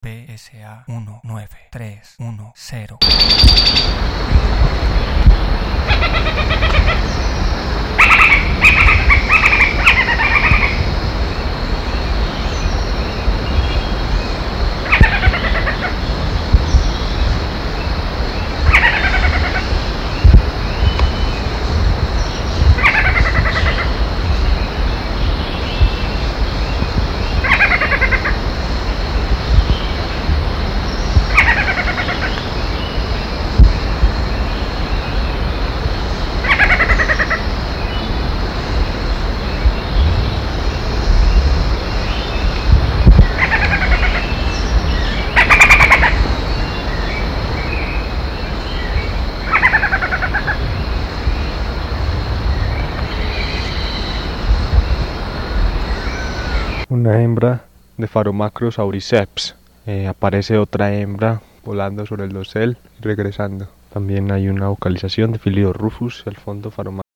PSA 19310. Una hembra de Pharomacros auriceps. Aparece otra hembra volando sobre el dosel y regresando. También hay una vocalización de Philidor rufus y al fondo Pharomacros.